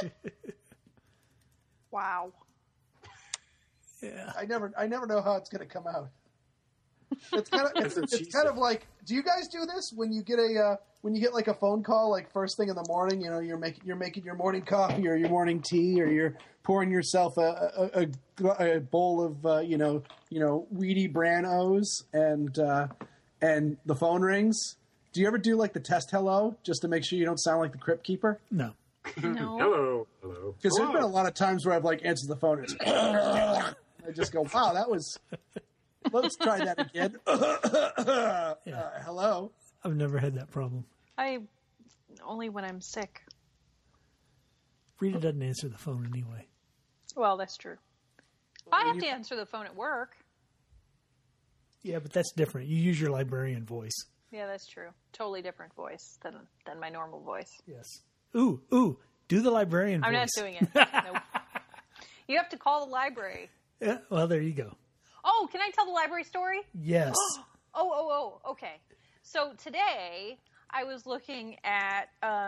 Wow. Yeah. I never know how it's going to come out. It's kind of like, do you guys do this when you get like a phone call like first thing in the morning? You know, you're making your morning coffee or your morning tea, or you're pouring yourself a bowl of weedy bran O's, and the phone rings. Do you ever do like the test hello just to make sure you don't sound like the crypt keeper? No. Hello. Because there's been a lot of times where I've like answered the phone and I just go, wow, that was. Let's try that again. Hello. I've never had that problem. Only when I'm sick. Rita doesn't answer the phone anyway. Well, that's true. I have to answer the phone at work. Yeah, but that's different. You use your librarian voice. Yeah, that's true. Totally different voice than my normal voice. Yes. Ooh, do the librarian voice. I'm not doing it. Nope. You have to call the library. Yeah, well, there you go. Oh, can I tell the library story? Yes. Okay. So today I was looking at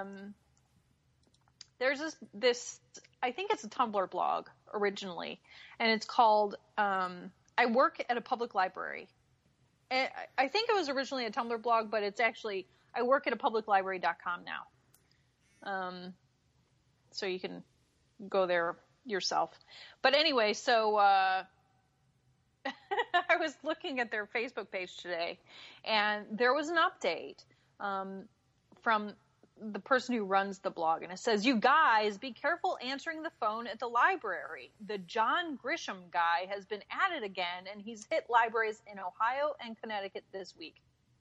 there's this I think it's a Tumblr blog originally, and it's called I work at a public library. And I think it was originally a Tumblr blog, but it's actually I work at a publiclibrary.com now. So you can go there yourself. But anyway, so I was looking at their Facebook page today, and there was an update from the person who runs the blog, and it says, "You guys, be careful answering the phone at the library. The John Grisham guy has been at it again, and he's hit libraries in Ohio and Connecticut this week."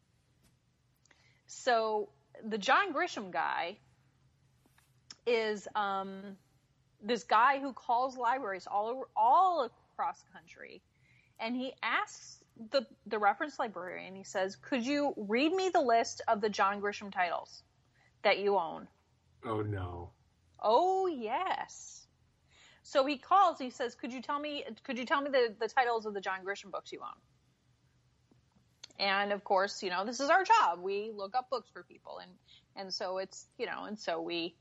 So the John Grisham guy is this guy who calls libraries all across the country, and he asks the reference librarian, he says, "Could you read me the list of the John Grisham titles that you own?" Oh, no. Oh, yes. So he calls, he says, could you tell me the titles of the John Grisham books you own? And of course, this is our job. We look up books for people. And so it's, and so we,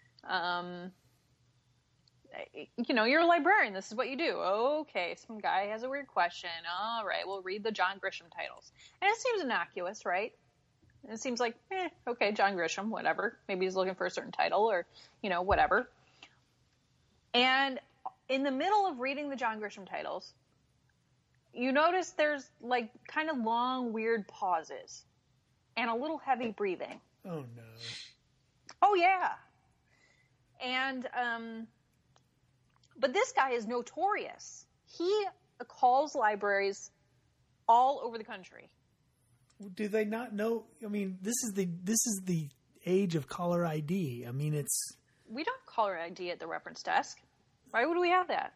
you're a librarian. This is what you do. Okay. Some guy has a weird question. All right. We'll read the John Grisham titles. And it seems innocuous, right? It seems like, okay, John Grisham, whatever. Maybe he's looking for a certain title or, whatever. And in the middle of reading the John Grisham titles, you notice there's like kind of long, weird pauses and a little heavy breathing. Oh, no. Oh, yeah. And, but this guy is notorious. He calls libraries all over the country. Do they not know? I mean, this is the age of caller ID. I mean, we don't caller ID at the reference desk. Why would we have that?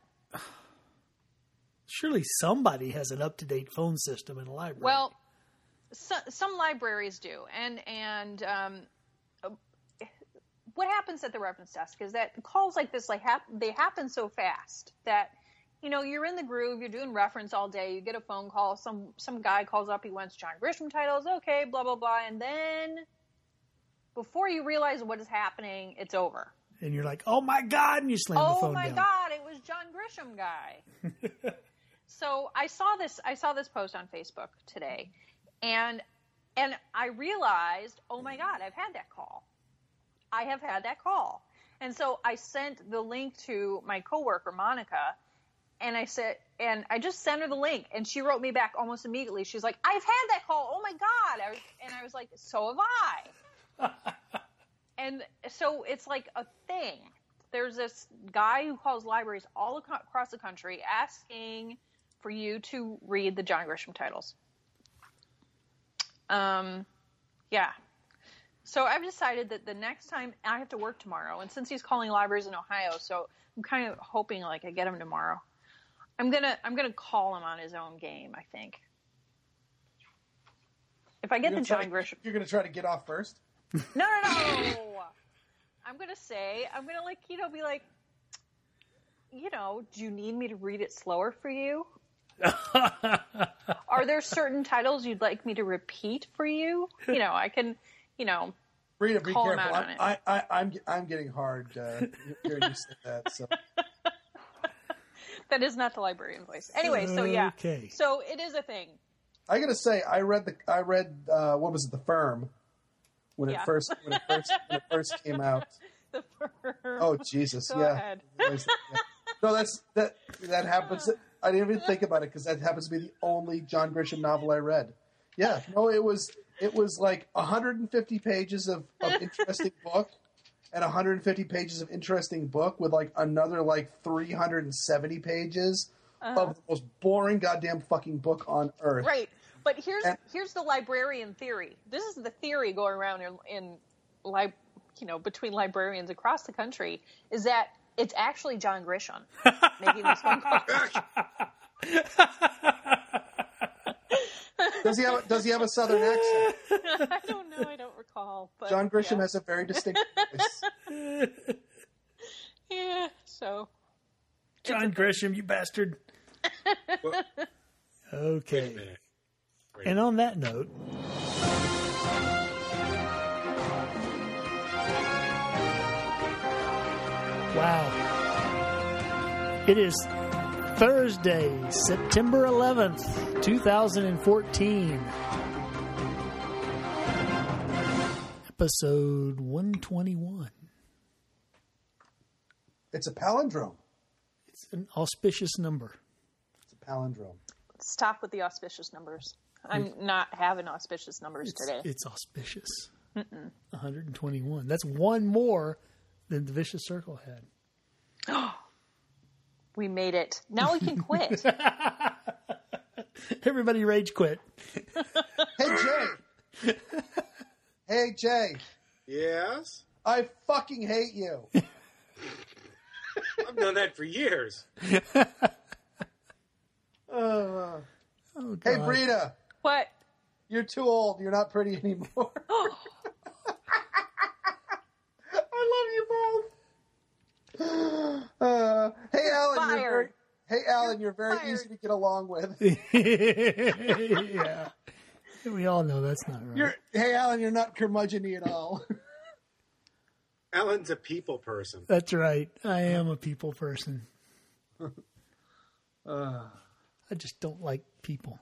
Surely somebody has an up-to-date phone system in a library. Well, some libraries do, and what happens at the reference desk is that calls like this they happen so fast that. You're in the groove, you're doing reference all day, you get a phone call, some guy calls up, he wants John Grisham titles, okay, blah, blah, blah, and then before you realize what is happening, it's over. And you're like, oh my God, and you slam the phone down. Oh my God, it was John Grisham guy. So I saw this post on Facebook today, and I realized, oh my God, I've had that call. I have had that call. And so I sent the link to my coworker, Monica, and I just sent her the link, and she wrote me back almost immediately. She's like, I've had that call. Oh my God. I was like, so have I. And so it's like a thing. There's this guy who calls libraries all across the country asking for you to read the John Grisham titles. Yeah. So I've decided that the next time I have to work tomorrow, and since he's calling libraries in Ohio, so I'm kind of hoping like I get him tomorrow. I'm gonna call him on his own game, I think. If I get the John Grisham, you're gonna try to get off first. No. I'm gonna like be like, do you need me to read it slower for you? Are there certain titles you'd like me to repeat for you? I can, Rita, be call him careful. out on it. I'm getting hard hearing you say that. So. That is not the librarian voice. Anyway, so yeah. Okay. So it is a thing. I gotta say, I read what was it, The Firm, when it first came out. The Firm. Oh Jesus! Go ahead. No, that happens. I didn't even think about it because that happens to be the only John Grisham novel I read. Yeah, no, it was like 150 pages of interesting book, and 150 pages of interesting book with like another like 370 pages of the most boring goddamn fucking book on earth. Right, but here's the librarian theory. This is the theory going around between librarians across the country, is that it's actually John Grisham making this phone call. Does he have a Southern accent? I don't know. I don't recall. But John Grisham has a very distinct voice. Yeah. So. John Grisham, you bastard. Okay. And on that note. Wow. It is Thursday, September 11th, 2014. Episode 121. It's a palindrome. It's an auspicious number. It's a palindrome. Stop with the auspicious numbers. I'm not having auspicious numbers today. It's auspicious. 121. That's one more than the Vicious Circle had. We made it. Now we can quit. Everybody rage quit. Hey, Jay. Hey, Jay. Yes? I fucking hate you. I've known that for years. Oh, hey, Brita. What? You're too old. You're not pretty anymore. I love you both. Hey, Alan. You're very easy to get along with. Yeah. We all know that's not right. Hey, Alan, you're not curmudgeon-y at all. Alan's a people person. That's right. I am a people person. I just don't like people.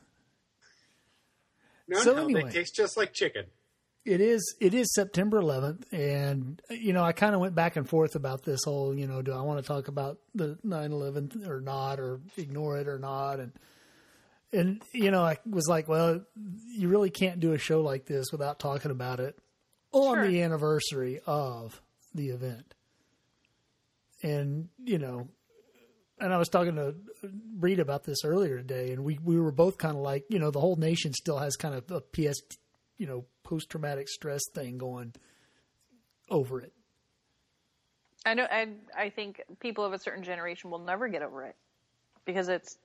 No, anyway, they taste just like chicken. It is September 11th, and, I kind of went back and forth about this whole, do I want to talk about the 9/11 or not, or ignore it or not, and I was like, well, you really can't do a show like this without talking about it on the anniversary of the event. And, and I was talking to Breed about this earlier today, and we were both kind of like, the whole nation still has kind of a post-traumatic stress thing going over it. I know, and I think people of a certain generation will never get over it because it's,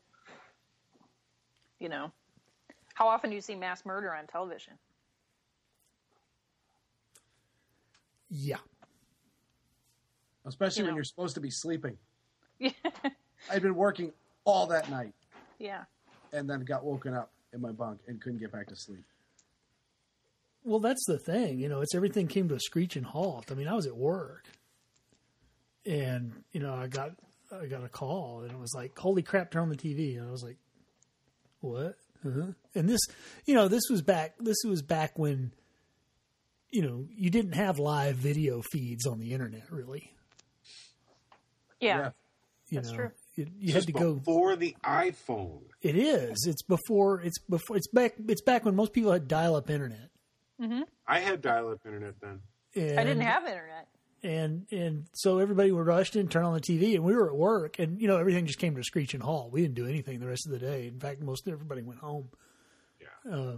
how often do you see mass murder on television? Yeah. Especially when you're supposed to be sleeping. Yeah. I'd been working all that night. Yeah. And then got woken up in my bunk and couldn't get back to sleep. Well, that's the thing. It's everything came to a screeching halt. I mean, I was at work. And, I got a call, and it was like, holy crap, turn on the TV. And I was like, what? Uh-huh. And this was back when, you didn't have live video feeds on the internet, really. Yeah. That's true. You had to go before the iPhone. It is. It's back when most people had dial-up internet. Mm-hmm. I had dial-up internet then. I didn't have internet. And so everybody would rush in, turn on the TV, and we were at work, and everything just came to a screeching halt. We didn't do anything the rest of the day. In fact, most everybody went home. Yeah.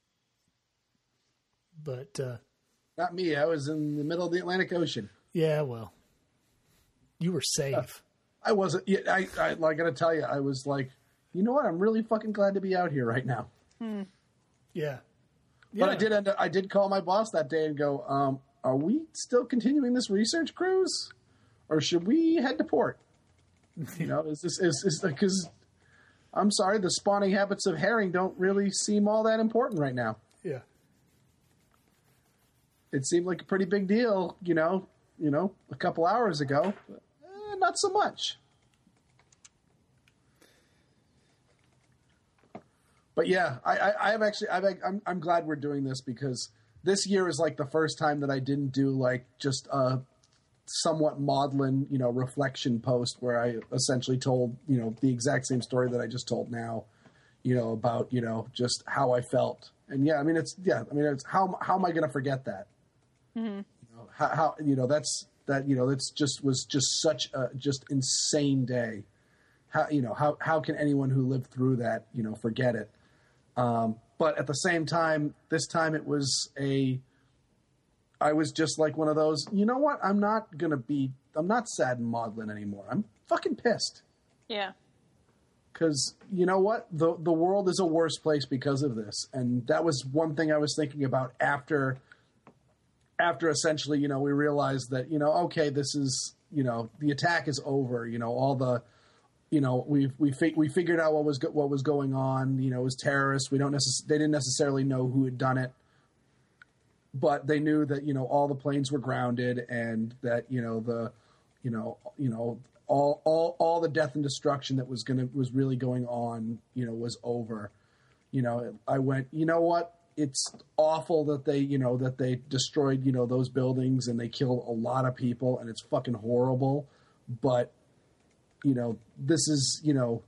But not me. I was in the middle of the Atlantic Ocean. Yeah, well, you were safe. I wasn't. I got to tell you, I was like, you know what? I'm really fucking glad to be out here right now. Yeah. But I did call my boss that day and go, are we still continuing this research cruise, or should we head to port? Is because I'm sorry, the spawning habits of herring don't really seem all that important right now. Yeah. it seemed like a pretty big deal, a couple hours ago. Not so much. But yeah, I'm glad we're doing this because this year is like the first time that I didn't do like just a somewhat maudlin, reflection post where I essentially told, the exact same story that I just told now, about, just how I felt. And it's how am I going to forget that? Mm-hmm. That's just such a just insane day. How can anyone who lived through that, forget it? But at the same time, this time I was just like one of those, you know what? I'm not sad and maudlin anymore. I'm fucking pissed. Yeah. Because you know what? The world is a worse place because of this. And that was one thing I was thinking about after essentially, we realized that, okay, this is, the attack is over, all the, we figured out what was going on, it was terrorists. They didn't necessarily know who had done it, but they knew that, all the planes were grounded and that, all the death and destruction that was really going on, was over. I went, you know what? It's awful that they destroyed, those buildings and they killed a lot of people and it's fucking horrible. But, this is,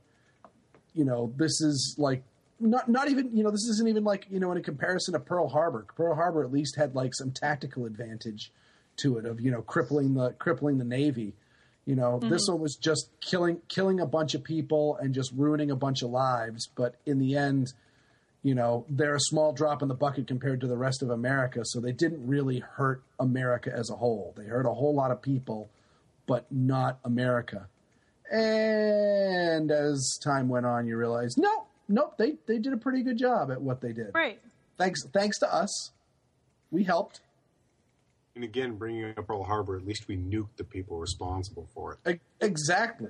this is like not even, this isn't even like, in a comparison to Pearl Harbor. Pearl Harbor at least had like some tactical advantage to it of, crippling the Navy. Mm-hmm. This one was just killing a bunch of people and just ruining a bunch of lives. But in the end, they're a small drop in the bucket compared to the rest of America. So they didn't really hurt America as a whole. They hurt a whole lot of people, but not America. And as time went on, you realize, nope, they did a pretty good job at what they did. Right. Thanks to us. We helped. And again, bringing up Pearl Harbor, at least we nuked the people responsible for it. Exactly.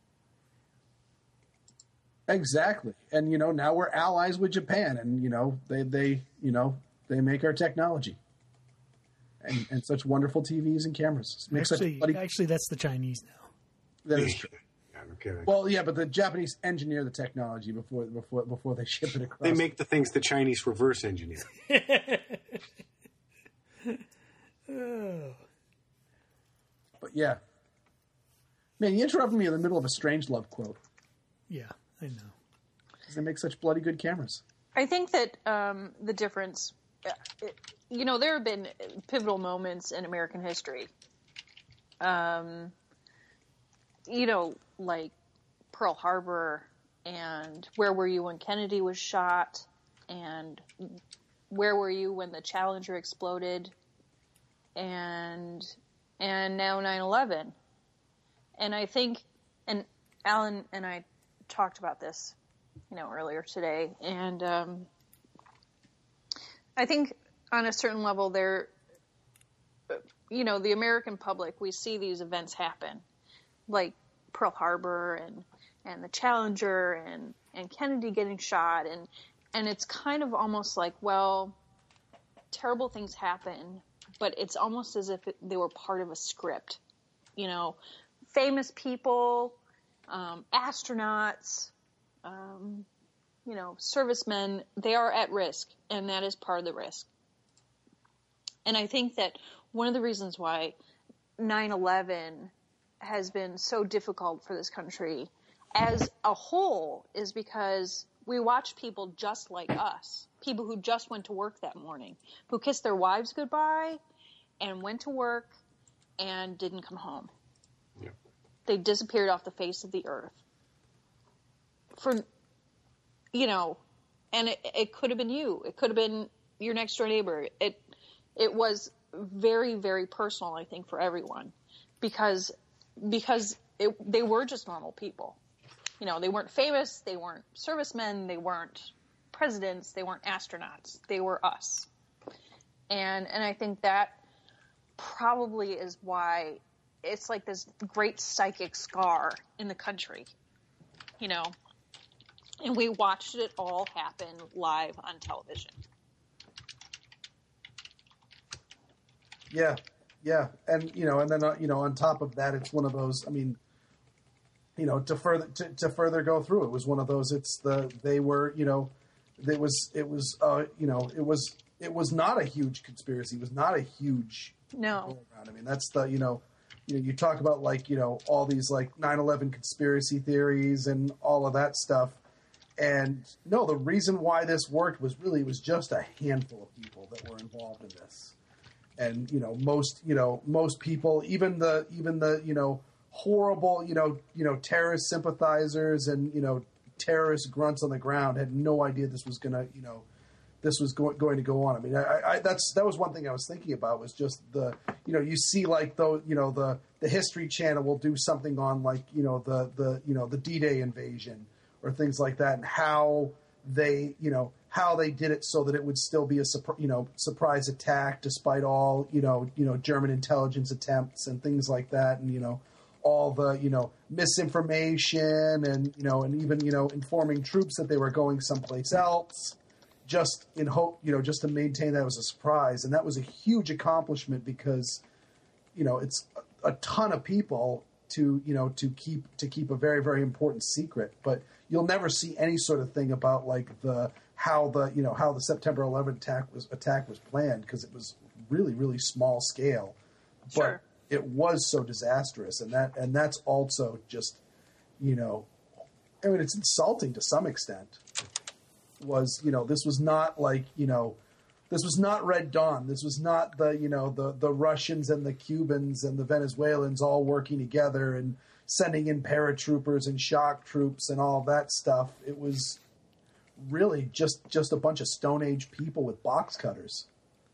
And, now we're allies with Japan and, they make our technology and such wonderful TVs and cameras. Actually, that's the Chinese now. That is true. Yeah, no kidding. Well, yeah, but the Japanese engineer the technology before they ship it across. They make the things the Chinese reverse engineer. Oh. But yeah. Man, you interrupted me in the middle of a Strangelove quote. Yeah, I know. Because they make such bloody good cameras. I think that the difference, there have been pivotal moments in American history. Like Pearl Harbor and where were you when Kennedy was shot and where were you when the Challenger exploded and now 9/11. And I think, and Alan and I talked about this, earlier today, and I think on a certain level there, the American public, we see these events happen, like Pearl Harbor and the Challenger and Kennedy getting shot, and it's kind of almost like, well, terrible things happen, but it's almost as if they were part of a script. Famous people, astronauts, servicemen, they are at risk, and that is part of the risk. And I think that one of the reasons why 9/11 has been so difficult for this country as a whole is because we watch people just like us, people who just went to work that morning, who kissed their wives goodbye and went to work and didn't come home. Yeah. They disappeared off the face of the earth. And it could have been you. It could have been your next door neighbor. It was very, very personal, I think, for everyone because they were just normal people. They weren't famous. They weren't servicemen. They weren't presidents. They weren't astronauts. They were us. And I think that probably is why it's like this great psychic scar in the country, and we watched it all happen live on television. Yeah. And, and then, on top of that, it's one of those, I mean, to further go through, it was one of those, it was not a huge conspiracy. It was not a huge. No. I mean, that's the, you talk about all these 9/11 conspiracy theories and all of that stuff. And no, the reason why this worked was just a handful of people that were involved in this. And, most people, even the horrible, terrorist sympathizers and, terrorist grunts on the ground had no idea this was going to, going to go on. I mean, that was one thing I was thinking about was just the, you see the History Channel will do something on the D-Day invasion or things like that, and how they did it so that it would still be a surprise attack despite all German intelligence attempts and things like that, and all the misinformation and and even informing troops that they were going someplace else, just in hope just to maintain that it was a surprise. And that was a huge accomplishment because it's a ton of people to keep a very, very important secret. But you'll never see any sort of thing about how the September 11th attack was planned, because it was really, really small scale. Sure. But it was so disastrous, and that's also just I mean, it's insulting to some extent. Was this was not this was not Red Dawn. This was not the Russians and the Cubans and the Venezuelans all working together and sending in paratroopers and shock troops and all that stuff. It was really just a bunch of Stone Age people with box cutters.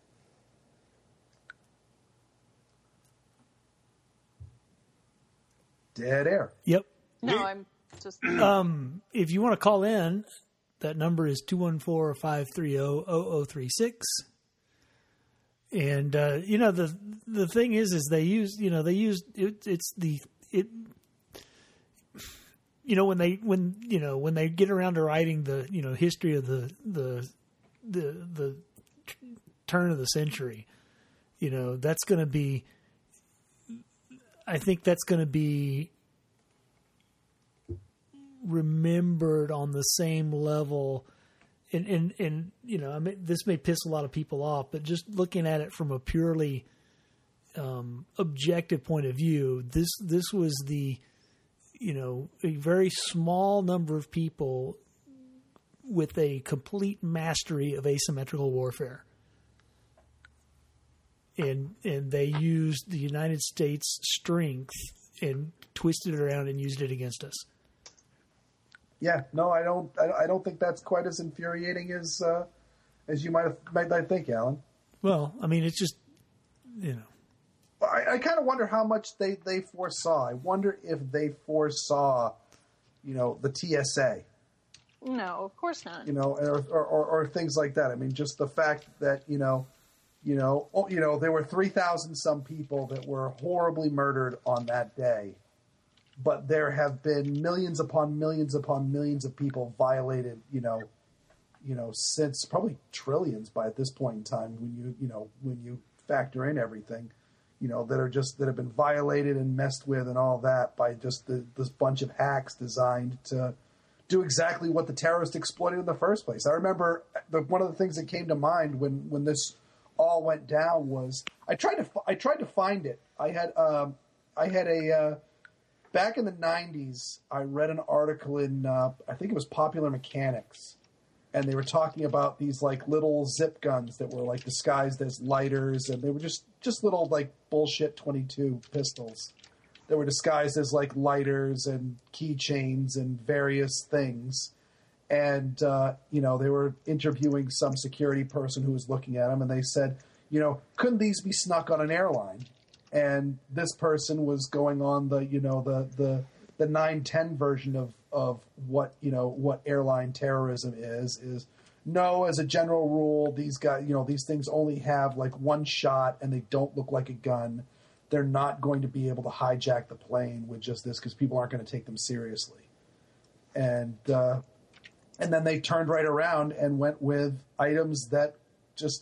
Dead air. Yep. No, I'm just. If you want to call in, that number is 214-530-0036. And the thing is they use when they get around to writing the history of the turn of the century, that's going to be. I think that's going to be remembered on the same level. And I mean, this may piss a lot of people off, but just looking at it from a purely objective point of view, this was a very small number of people with a complete mastery of asymmetrical warfare. And they used the United States' strength and twisted it around and used it against us. Yeah, no, I don't think that's quite as infuriating as you might think, Alan. Well, I mean, it's just I kind of wonder how much they foresaw. I wonder if they foresaw, the TSA. No, of course not. Or things like that. I mean, just the fact that there were 3,000 some people that were horribly murdered on that day, but there have been millions upon millions upon millions of people violated, since probably trillions by at this point in time when you factor in everything, that have been violated and messed with and all that by just this bunch of hacks designed to do exactly what the terrorists exploited in the first place. I remember one of the things that came to mind when this all went down was I tried to find it. I had a back in the 90s. I read an article in I think it was Popular Mechanics, and they were talking about these little zip guns that were disguised as lighters, and they were just little bullshit .22 pistols that were disguised as lighters and keychains and various things. And, they were interviewing some security person who was looking at them, and they said, couldn't these be snuck on an airline? And this person was going on the 9/10 version of what airline terrorism is no, as a general rule, these guys, these things only have one shot and they don't look like a gun. They're not going to be able to hijack the plane with just this because people aren't going to take them seriously. And then they turned right around and went with items that just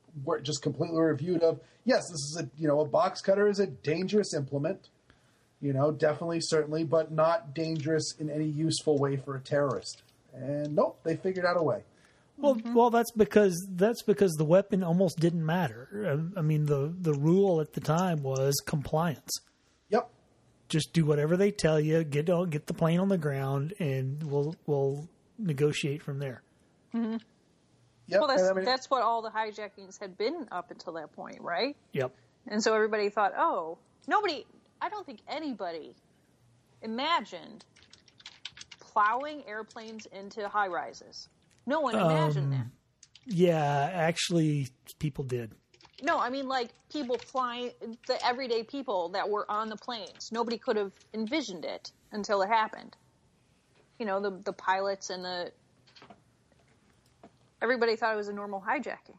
just completely reviewed of, yes, this is a box cutter is a dangerous implement, definitely, certainly, but not dangerous in any useful way for a terrorist. And nope, they figured out a way. Well, that's because the weapon almost didn't matter. I mean, the rule at the time was compliance. Yep. Just do whatever they tell you. Get the plane on the ground, and we'll negotiate from there. Mm-hmm. Yep. Well, that's what all the hijackings had been up until that point, right? Yep. And so everybody thought, I don't think anybody imagined plowing airplanes into high rises. No one imagined that. Yeah, actually, people did. No, I mean, like, people flying, the everyday people that were on the planes. Nobody could have envisioned it until it happened. The pilots and everybody thought it was a normal hijacking.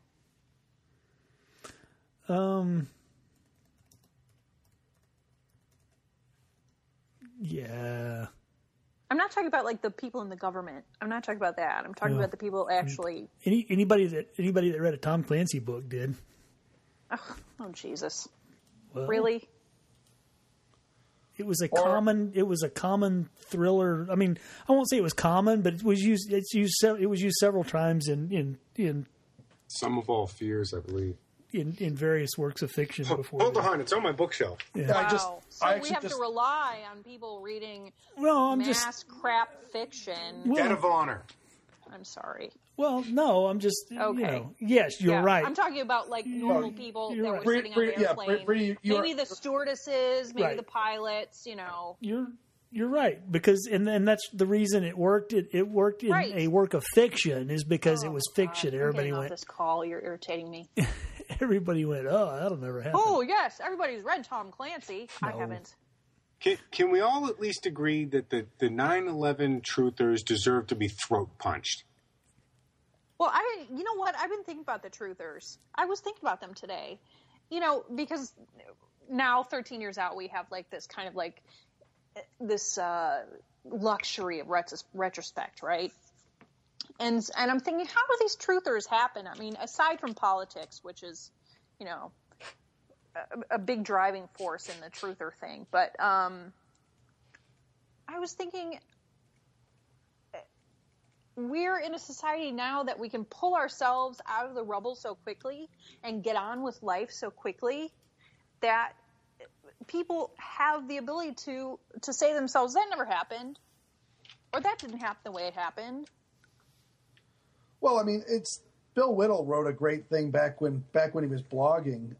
Yeah. I'm not talking about like the people in the government. I'm not talking about that. I'm talking about the people actually. Anybody that read a Tom Clancy book did. Oh Jesus! Well, really? It was a common thriller. I mean, I won't say it was common, but it was used several times in Sum of All Fears, I believe. In various works of fiction before. Hold on, it's on my bookshelf. Yeah. Wow. We have to rely on people reading crap fiction. Debt of Honor. I'm sorry. Well, no, I'm just okay. Yes, you're right. I'm talking about like normal people that were sitting on the airplane. Maybe the stewardesses, maybe the pilots. You're right, because and that's the reason it worked. It worked in a work of fiction is because it was fiction. Everybody went. This call, you're irritating me. Everybody went, oh, that'll never happen. Oh yes, everybody's read Tom Clancy. No. I haven't. Can we all at least agree that the 9/11 truthers deserve to be throat punched? Well, you know what? I've been thinking about the truthers. I was thinking about them today. Because now 13 years out, we have like this kind of like this luxury of retrospect, right? And I'm thinking, how do these truthers happen? I mean, aside from politics, which is, a big driving force in the truther thing. But I was thinking, we're in a society now that we can pull ourselves out of the rubble so quickly and get on with life so quickly that people have the ability to say to themselves, that never happened, or that didn't happen the way it happened. Well, I mean, Bill Whittle wrote a great thing back when he was blogging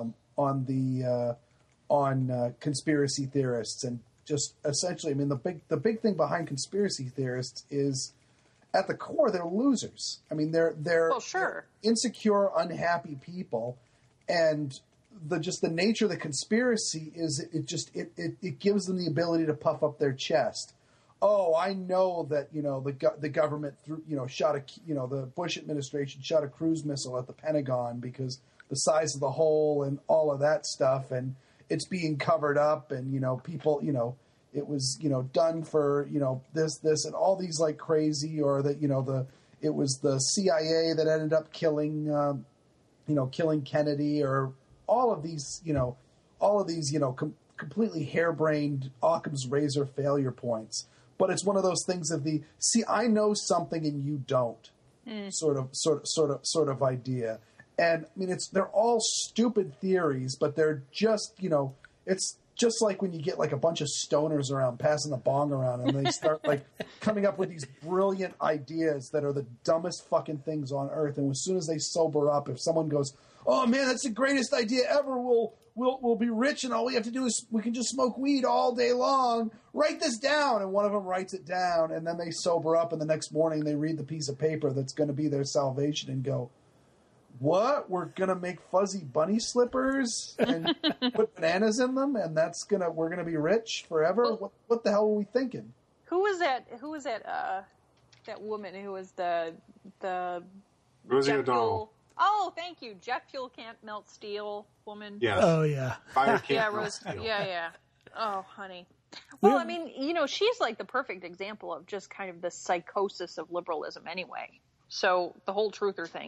on conspiracy theorists, and just essentially, I mean, the big thing behind conspiracy theorists is at the core they're losers. I mean, they're insecure, unhappy people, and the nature of the conspiracy is it gives them the ability to puff up their chest. Oh, I know that the government the Bush administration shot a cruise missile at the Pentagon because the size of the hole and all of that stuff, and it's being covered up, and people it was done for this and all these like crazy, or that it was the CIA that ended up killing Kennedy, or all of these completely harebrained Occam's razor failure points. But it's one of those things of I know something and you don't sort of idea. And I mean, they're all stupid theories, but they're just, it's just like when you get like a bunch of stoners around passing the bong around and they start like coming up with these brilliant ideas that are the dumbest fucking things on earth. And as soon as they sober up, if someone goes, oh man, that's the greatest idea ever, we'll be rich and all we have to do is we can just smoke weed all day long. Write this down. And one of them writes it down, and then they sober up, and the next morning they read the piece of paper that's going to be their salvation and go, what? We're going to make fuzzy bunny slippers and put bananas in them, and we're going to be rich forever? What the hell were we thinking? Who was that that woman who was the Rosie O'Donnell. Oh, thank you. Jet fuel can't melt steel woman. Yes. Oh, yeah. Fire can't melt steel. Yeah. Oh, honey. Well, I mean, she's like the perfect example of just kind of the psychosis of liberalism anyway. So the whole truther thing.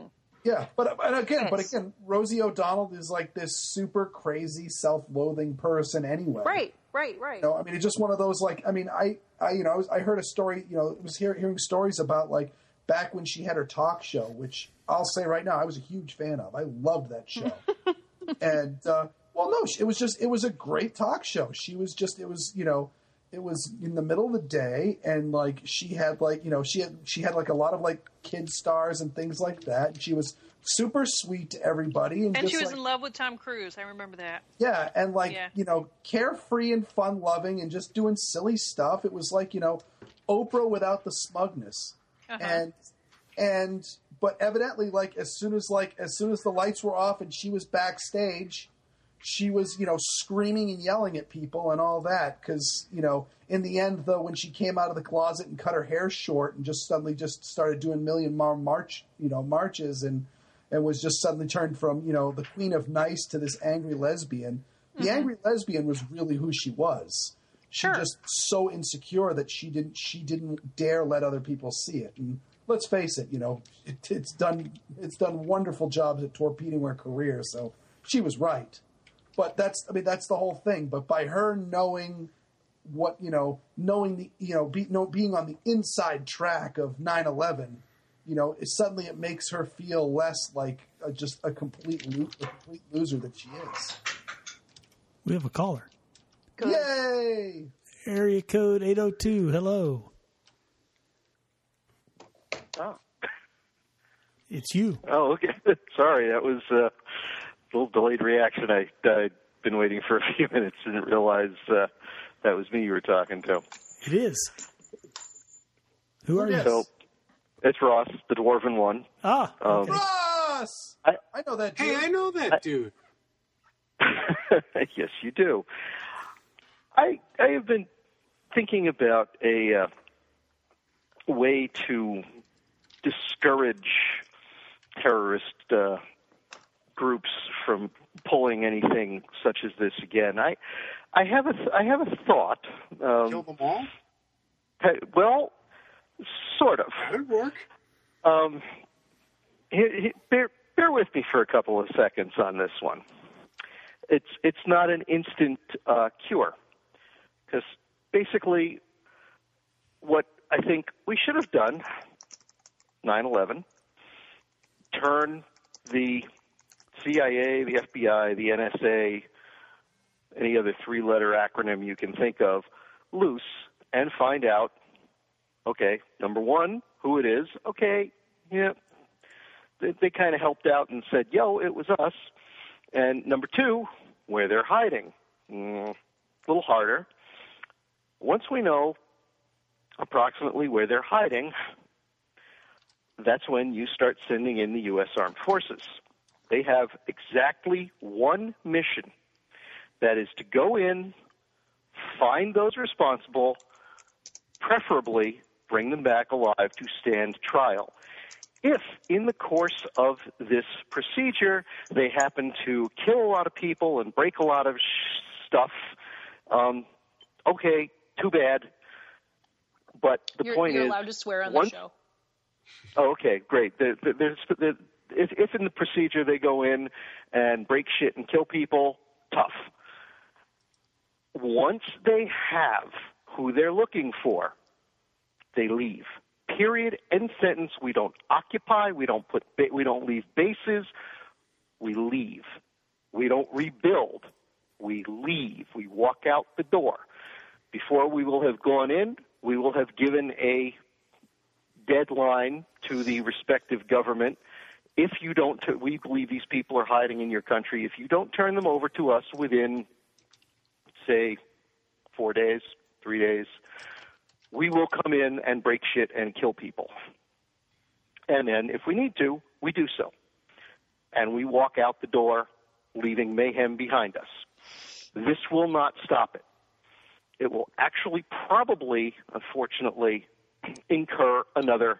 Yeah, but again, Rosie O'Donnell is like this super crazy, self-loathing person anyway. Right. You know, I mean, it's just one of those, like, I mean, I heard a story, you know, was hearing stories about, like, back when she had her talk show, which I'll say right now, I was a huge fan of. I loved that show. And, it was a great talk show. It was in the middle of the day, and, like, she had, like, you know, she had like a lot of, like, kid stars and things like that. And she was super sweet to everybody. And she was in love with Tom Cruise. I remember that. Yeah, and, like, you know, carefree and fun-loving and just doing silly stuff. It was like, you know, Oprah without the smugness. Uh-huh. But evidently, like, as soon as the lights were off and she was backstage, she was, you know, screaming and yelling at people and all that. Because, you know, in the end, though, when she came out of the closet and cut her hair short and just suddenly started doing marches and was just suddenly turned from, you know, the queen of nice to this angry lesbian. The angry lesbian was really who she was. She just so insecure that she didn't dare let other people see it. And let's face it, you know, it's done wonderful jobs at torpedoing her career. So she was right. But that's the whole thing. But by her knowing what, you know, being on the inside track of 9/11, you know, suddenly it makes her feel less like just a complete loser that she is. We have a caller. Good. Yay! Area code 802. Hello. Oh. It's you. Oh, okay. Sorry, that was a little delayed reaction. I'd been waiting for a few minutes and didn't realize that was me you were talking to. It is. Who are you? So, it's Ross, the Dwarven one. Ah, okay. Ross! I know that dude. Hey, I know that dude. Yes, you do. I have been thinking about a way to discourage terrorist groups from pulling anything such as this again. I have a thought. Kill them all? Well, sort of. That would work. Bear with me for a couple of seconds on this one. It's not an instant cure, because basically what I think we should have done, 9/11, turn the CIA, the FBI, the NSA, any other three-letter acronym you can think of, loose and find out, okay, number one, who it is. Okay, yeah, they kind of helped out and said, yo, it was us. And number two, where they're hiding. A little harder. Once we know approximately where they're hiding, that's when you start sending in the U.S. Armed Forces. They have exactly one mission. That is to go in, find those responsible, preferably bring them back alive to stand trial. If, in the course of this procedure, they happen to kill a lot of people and break a lot of stuff, okay, too bad. But you're allowed to swear on the show. Oh, okay, great. If in the procedure they go in and break shit and kill people, tough. Once they have who they're looking for, they leave. Period. End sentence. We don't occupy. We don't leave bases. We leave. We don't rebuild. We leave. We walk out the door. Before we will have gone in, we will have given a deadline to the respective government. If you don't, we believe these people are hiding in your country. If you don't turn them over to us within, say, 4 days, 3 days, we will come in and break shit and kill people. And then, if we need to, we do so. And we walk out the door, leaving mayhem behind us. This will not stop it. It will actually probably, unfortunately, incur another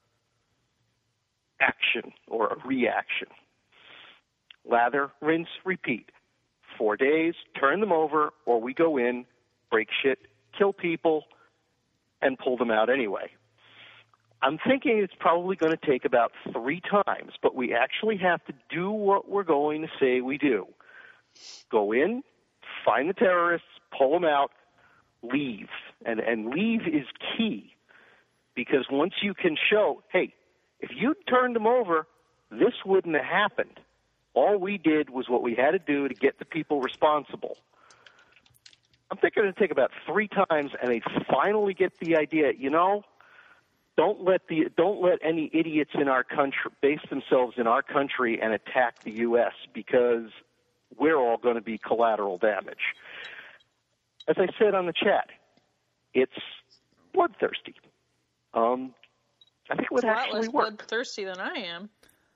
action or a reaction. Lather, rinse, repeat. 4 days, turn them over, or we go in, break shit, kill people, and pull them out anyway. I'm thinking it's probably going to take about 3 times, but we actually have to do what we're going to say we do. Go in, find the terrorists, pull them out, leave. And leave is key, because once you can show, hey, if you turned them over, this wouldn't have happened. All we did was what we had to do to get the people responsible. I'm thinking it'll take about 3 times, and they finally get the idea, don't let any idiots in our country base themselves in our country and attack the U.S. because we're all going to be collateral damage. As I said on the chat, it's bloodthirsty. I think it would actually work. A lot less bloodthirsty than I am.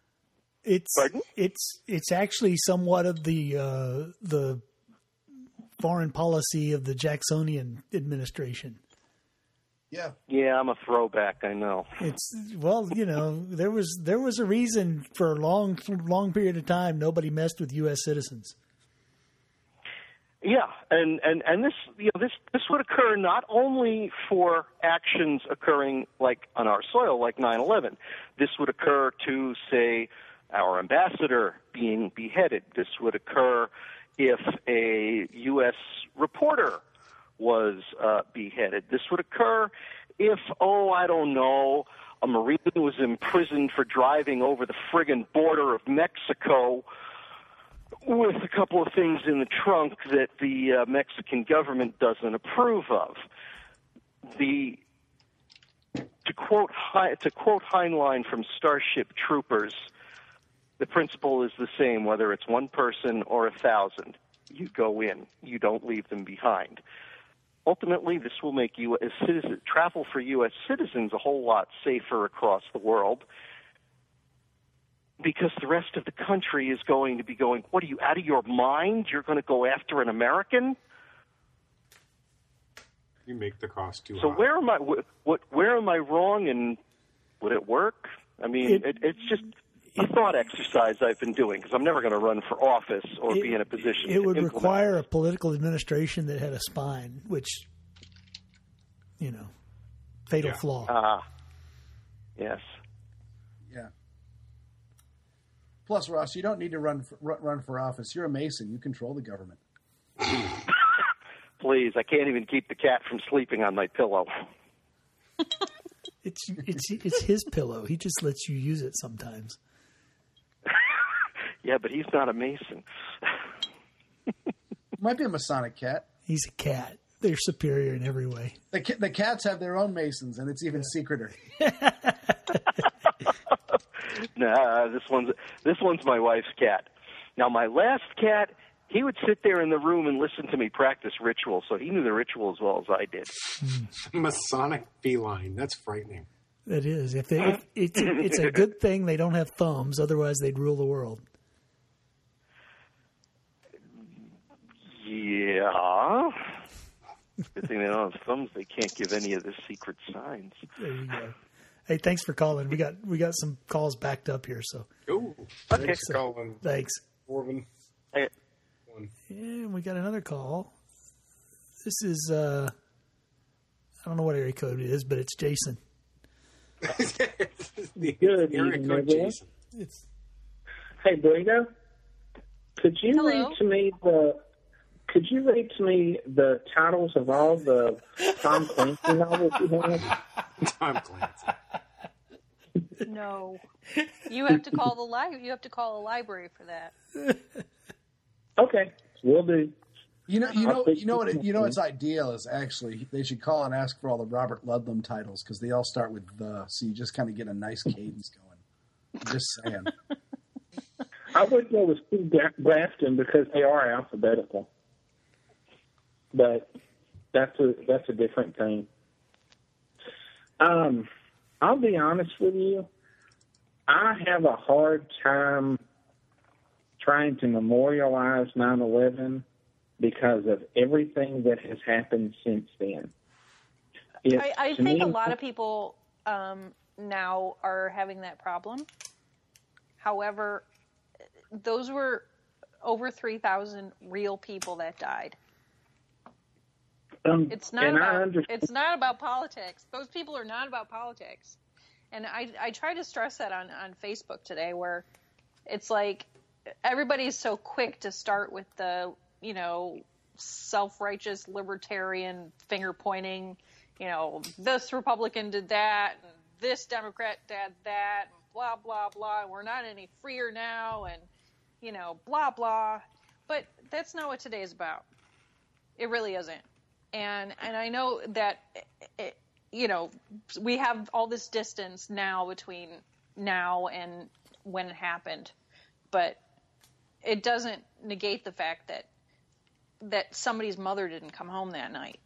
It's actually somewhat of the foreign policy of the Jacksonian administration. Yeah, I'm a throwback. I know. There was a reason for a long period of time nobody messed with U.S. citizens. Yeah, and this would occur not only for actions occurring like on our soil, like 9/11. This would occur to, say, our ambassador being beheaded. This would occur if a U.S. reporter was beheaded. This would occur if, I don't know, a Marine was imprisoned for driving over the friggin' border of Mexico with a couple of things in the trunk that the Mexican government doesn't approve of. To quote Heinlein from Starship Troopers, the principle is the same whether it's one person or 1,000. You go in. You don't leave them behind. Ultimately, this will make travel for U.S. citizens a whole lot safer across the world, because the rest of the country is going to be going, what, are you out of your mind? You're going to go after an American? You make the cost too high. So where am I wrong, and would it work? I mean, it's just a thought exercise I've been doing, because I'm never going to run for office or be in a position to implement. It would require a political administration that had a spine, which, fatal flaw. Yes. Yeah. Plus, Ross, you don't need to run for office. You're a Mason. You control the government. Please, I can't even keep the cat from sleeping on my pillow. It's his pillow. He just lets you use it sometimes. Yeah, but he's not a Mason. Might be a Masonic cat. He's a cat. They're superior in every way. The cats have their own Masons, and it's even secreter. Nah, this one's my wife's cat. Now, my last cat, he would sit there in the room and listen to me practice rituals, so he knew the ritual as well as I did. Masonic feline. That's frightening. It is. It's a good thing they don't have thumbs, otherwise they'd rule the world. Yeah. Good thing they don't have thumbs. They can't give any of the secret signs. There you go. Hey, thanks for calling. We got some calls backed up here, so. Oh, okay. Thanks for calling. Thanks. Corbin. Hey. Yeah, we got another call. This is I don't know what area code it is, but it's Jason. Good evening, Jason. Hey, Brito. Could you read to me the titles of all the Tom Clancy novels you have? Tom Clancy. No, you have to call the library for that. Okay, will do. You know what's ideal is actually they should call and ask for all the Robert Ludlum titles, because they all start with the, so you just kind of get a nice cadence going. I'm just saying. I would go with Steve Grafton because they are alphabetical, but that's a different thing. I'll be honest with you. I have a hard time trying to memorialize 9/11 because of everything that has happened since then. I think a lot of people now are having that problem. However, those were over 3,000 real people that died. It's not about politics. Those people are not about politics. And I try to stress that on Facebook today, where it's like everybody's so quick to start with the, self-righteous libertarian finger pointing, this Republican did that, and this Democrat did that, and blah, blah, blah, and we're not any freer now, and, blah, blah. But that's not what today is about. It really isn't. And I know that, we have all this distance now between now and when it happened, but it doesn't negate the fact that somebody's mother didn't come home that night.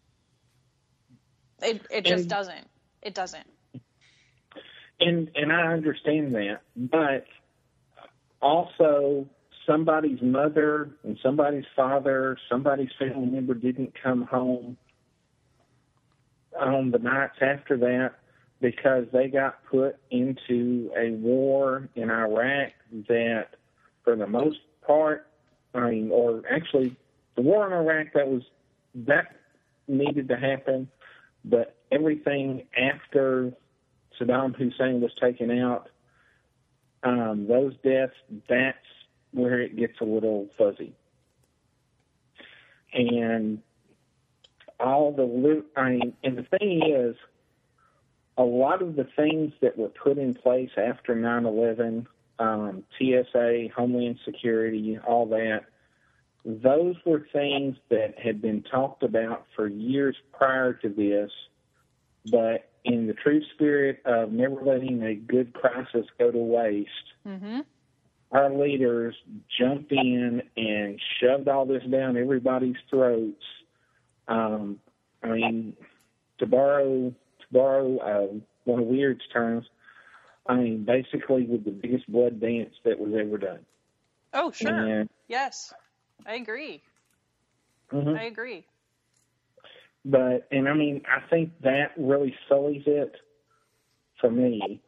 It just doesn't. It doesn't. And I understand that, but also somebody's mother and somebody's father, somebody's family member didn't come home on the nights after that because they got put into a war in Iraq that, for the most part, or actually the war in Iraq, that needed to happen, but everything after Saddam Hussein was taken out, those deaths, that's where it gets a little fuzzy. And and the thing is, a lot of the things that were put in place after 9/11, TSA, Homeland Security, all that, those were things that had been talked about for years prior to this, but in the true spirit of never letting a good crisis go to waste, our leaders jumped in and shoved all this down everybody's throats. To borrow one of Weird's terms, basically with the biggest blood dance that was ever done. Oh, sure. Yes, I agree. I agree. But, I think that really sullies it for me.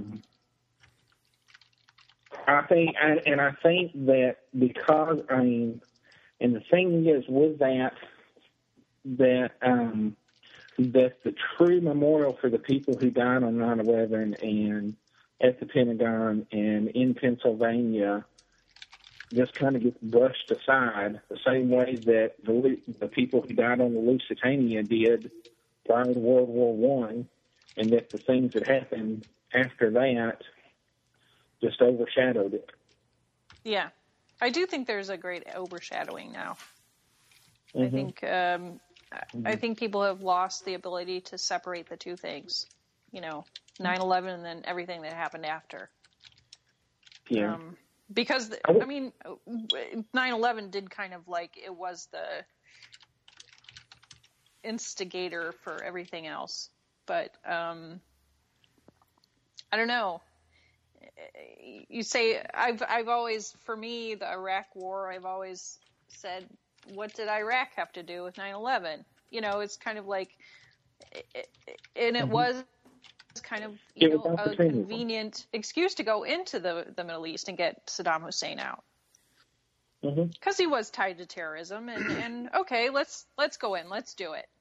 I think that because, and the thing is with that the true memorial for the people who died on 9/11 and at the Pentagon and in Pennsylvania just kind of gets brushed aside the same way that the people who died on the Lusitania did prior to World War I, and that the things that happened after that just overshadowed it. Yeah. I do think there's a great overshadowing now. I think people have lost the ability to separate the two things. 9/11 and then everything that happened after. Yeah. Because 9/11 did kind of it was the instigator for everything else. But I don't know. You say I've always, for me, the Iraq War, I've always said, what did Iraq have to do with 9/11? It's kind of it was kind of a convenient excuse to go into the Middle East and get Saddam Hussein out, because he was tied to terrorism, and okay, let's go in, let's do it.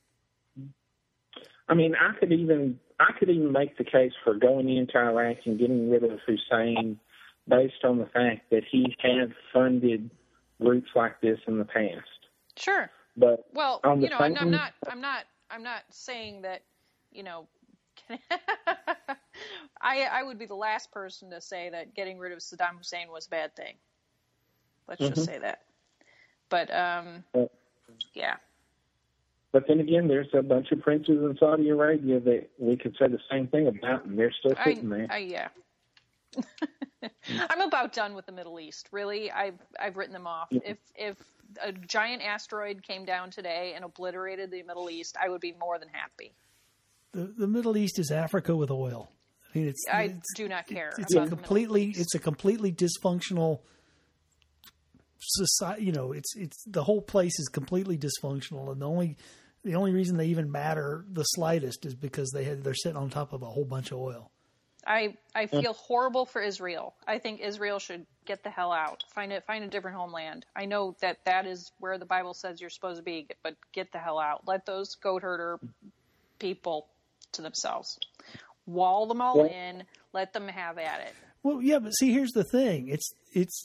I could even make the case for going into Iraq and getting rid of Hussein based on the fact that he had funded groups like this in the past. Sure. But I'm not saying that, I would be the last person to say that getting rid of Saddam Hussein was a bad thing. Let's just say that. But yeah. But then again, there's a bunch of princes in Saudi Arabia that we could say the same thing about, and they're still sitting there. Yeah. I'm about done with the Middle East. Really, I've written them off. If a giant asteroid came down today and obliterated the Middle East, I would be more than happy. The Middle East is Africa with oil. I do not care. It's a completely dysfunctional society. It's the whole place is completely dysfunctional, and the only reason they even matter the slightest is because they're sitting on top of a whole bunch of oil. I feel horrible for Israel. I think Israel should get the hell out. Find a different homeland. I know that is where the Bible says you're supposed to be, but get the hell out. Let those goat herder people to themselves. Wall them all in. Let them have at it. Well, yeah, but see, here's the thing. It's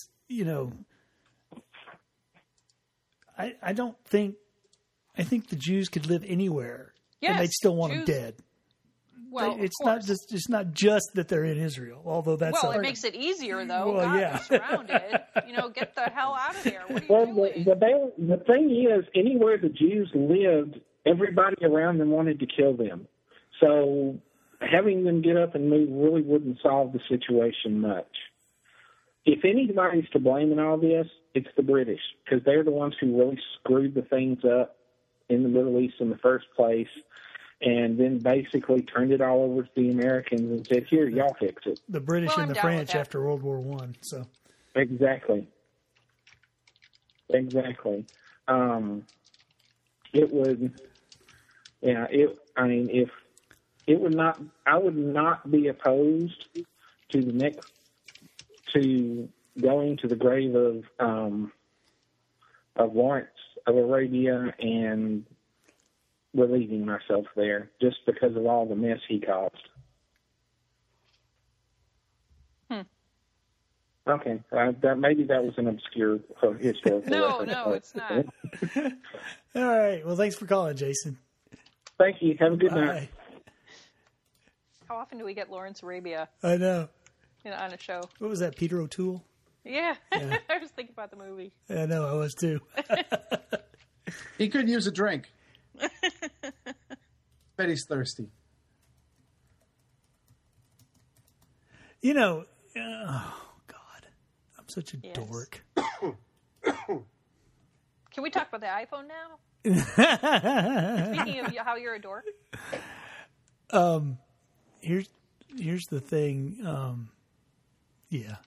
I don't think, I think the Jews could live anywhere and they'd still want them dead. Well, it's not just that they're in Israel, although that's it makes it easier though. Well, God, yeah. You're surrounded. Get the hell out of there. What are you doing? The thing is, anywhere the Jews lived, everybody around them wanted to kill them. So having them get up and move really wouldn't solve the situation much. If anybody's to blame in all this, it's the British, because they're the ones who really screwed the things up in the Middle East in the first place, and then basically turned it all over to the Americans and said, here, y'all fix it. The British and the French after World War I. So Exactly. It would, I would not be opposed to going to the grave of Lawrence of Arabia and relieving myself there, just because of all the mess he caused. Okay, maybe that was an obscure historical. No, it's not. All right. Well, thanks for calling, Jason. Thank you. Have a good night. How often do we get Lawrence Arabia? I know. On a show. What was that, Peter O'Toole? Yeah. I was thinking about the movie. I know, I was too. He could use a drink. Bet he's thirsty. Oh, God. I'm such a dork. Can we talk about the iPhone now? Speaking of how you're a dork. Here's the thing. Yeah.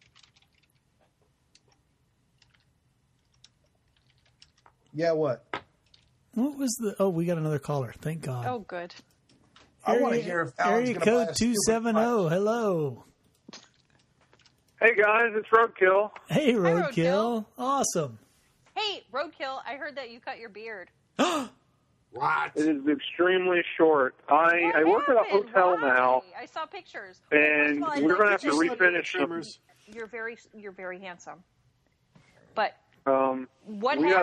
Yeah, what? What was the... Oh, we got another caller. Thank God. Oh, good. I want to hear if Alan's area going to buy code a 270. Hello. Hey, guys. It's Roadkill. Hey, Roadkill. Hi, Roadkill. Awesome. Hey, Roadkill, I heard that you cut your beard. What? It is extremely short. I work at a hotel now. I saw pictures. And we're going to have to refinish them. You're very handsome. But what happened?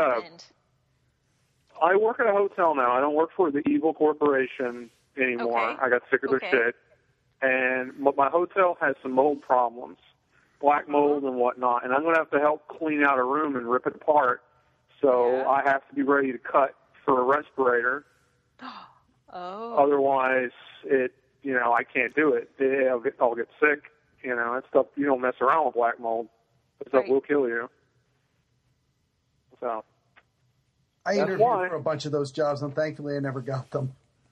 I work at a hotel now. I don't work for the evil corporation anymore. Okay. I got sick of their shit. And my hotel has some mold problems, black mold and whatnot. And I'm going to have to help clean out a room and rip it apart. So I have to be ready to cut for a respirator. Otherwise, I can't do it. I'll get sick. That stuff, you don't mess around with black mold. That stuff will kill you. So I interviewed for a bunch of those jobs, and thankfully I never got them.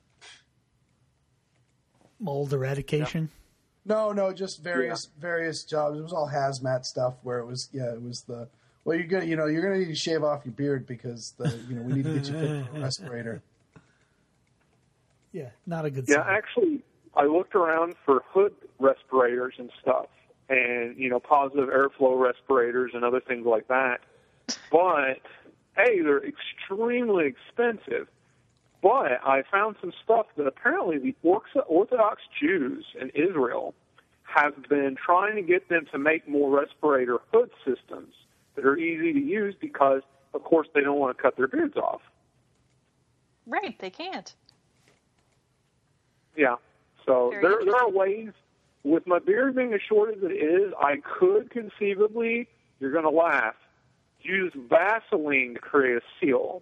Mold eradication? Yeah. No, just various jobs. It was all hazmat stuff where it was the... Well, you're gonna need to shave off your beard because we need to get you fit for a respirator. Yeah, not a good. Yeah, actually, I looked around for hood respirators and stuff, and positive airflow respirators and other things like that. But hey, they're extremely expensive. But I found some stuff that apparently the Orthodox Jews in Israel have been trying to get them to make more respirator hood systems that are easy to use because, of course, they don't want to cut their beards off. Right, they can't. Yeah. So there are ways, with my beard being as short as it is, I could conceivably, you're going to laugh, use Vaseline to create a seal.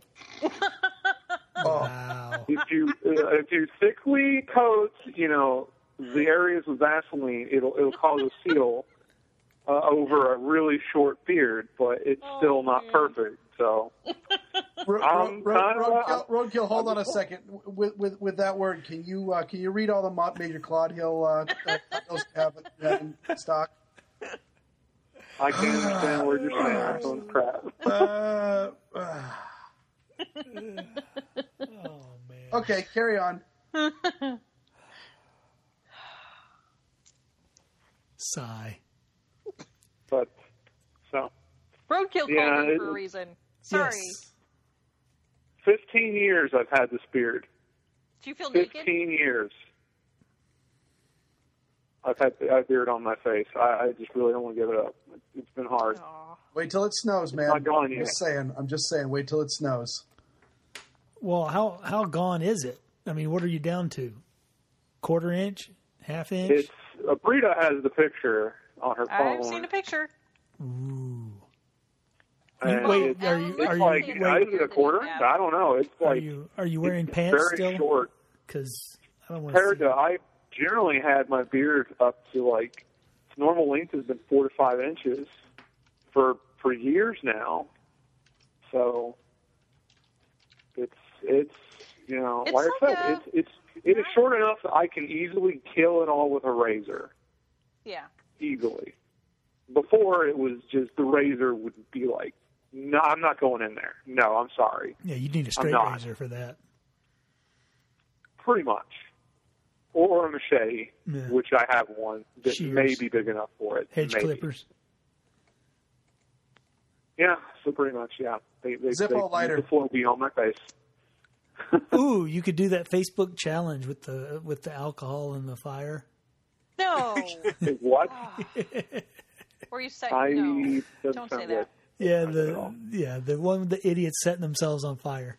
Wow. If you thickly coat, the areas with Vaseline, it'll cause a seal. Over a really short beard, but it's still not perfect. So, Roadkill, hold on a second. With that word, can you read all the Major Claude Hill titles you have in stock? I can't understand what you're saying. That's some crap. Oh man. Okay, carry on. Sigh. But Roadkill called you for a reason. Sorry. Yes. 15 years I've had this beard. Do you feel naked? 15 years. I've had beard on my face. I just really don't want to give it up. It's been hard. Aw. Wait till it snows, man. not gone yet. I'm just saying. Wait till it snows. Well, how gone is it? I mean, what are you down to? Quarter inch? Half inch? It's Brita has the picture on her phone. I've seen a picture. Ooh. And Wait, it's, are you? it's Are like, you? is it a quarter? I don't know. It's Are like you wearing pants very still? short. Because I don't want to Compared see. to, I generally had my beard up to like its normal length has been 4 to 5 inches for years now. So it's you know, It's like I like said, it is short enough that I can easily kill it all with a razor. Yeah. Easily. Before it was just the razor would be like, no, I'm not going in there. No, I'm sorry. Yeah, you need a straight not. razor for that. Pretty much. Or a machete, Yeah. which I have one that Shears. may be big enough for it. Hedge maybe. clippers. Yeah, so pretty much, yeah. They Zippo lighter. The flow be on my face. Ooh, you could do that Facebook challenge with the alcohol and the fire. No. What? Or you say I no. doesn't Don't sound say good. that. Yeah, the one with the idiots setting themselves on fire.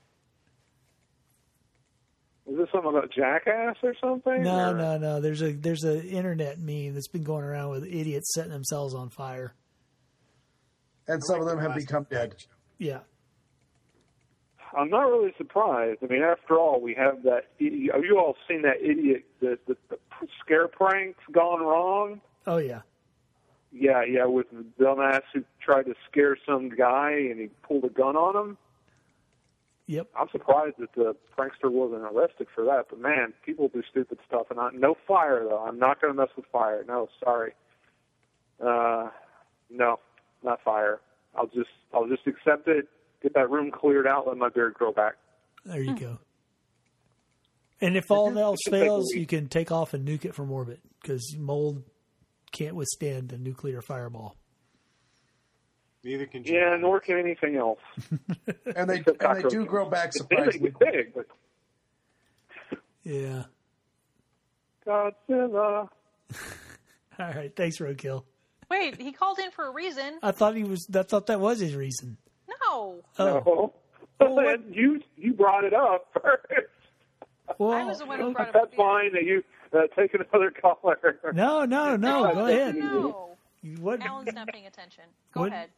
Is this something about Jackass or something? No. There's a internet meme that's been going around with idiots setting themselves on fire. And some of them have become dead. Yeah. I'm not really surprised. I mean, after all, we have that. Have you all seen that idiot, the scare pranks gone wrong? Oh yeah. Yeah, with the dumbass who tried to scare some guy and he pulled a gun on him. Yep. I'm surprised that the prankster wasn't arrested for that. But man, people do stupid stuff, and no fire though. I'm not going to mess with fire. No, sorry. No, not fire. I'll just accept it. Get that room cleared out. Let my beard grow back. There you go. And if all else fails, you can take off and nuke it from orbit because mold can't withstand a nuclear fireball. Neither can you. Yeah, nor can anything else. And they do grow back They surprisingly get quick. big, but Yeah. Godzilla. All right. Thanks, Roadkill. Wait, he called in for a reason. I thought that was his reason. No. Oh. No. Well, what- You brought it up first. Well, I was the one who brought up That's the beard. fine that you take another caller. No. Go ahead. No. What? Alan's not paying attention. Go What- ahead.